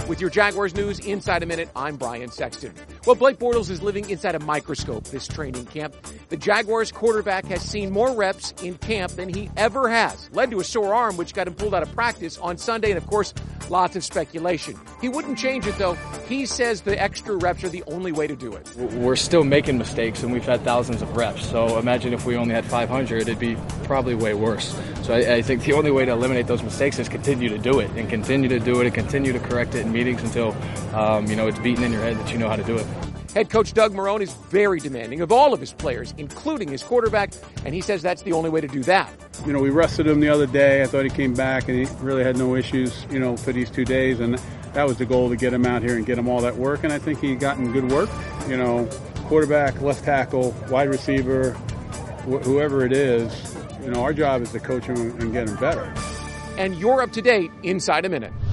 With your Jaguars news inside a minute, I'm Brian Sexton. Well, Blake Bortles is living inside a microscope this training camp. The Jaguars quarterback has seen more reps in camp than he ever has. Led to a sore arm, which got him pulled out of practice on Sunday, and of course, lots of speculation. He wouldn't change it, though. He says the extra reps are the only way to do it. We're still making mistakes, and we've had thousands of reps. So imagine if we only had 500, it'd be probably way worse. So I think the only way to eliminate those mistakes is continue to do it, and continue to do it, and continue to correct it in meetings until, it's beaten in your head that you know how to do it. Head coach Doug Marrone is very demanding of all of his players, including his quarterback, and he says that's the only way to do that. We rested him the other day. I thought he came back and he really had no issues, for these 2 days, and that was the goal, to get him out here and get him all that work, and I think he gotten good work. Quarterback, left tackle, wide receiver, whoever it is, our job is to coach him and get him better. And you're up to date inside a minute.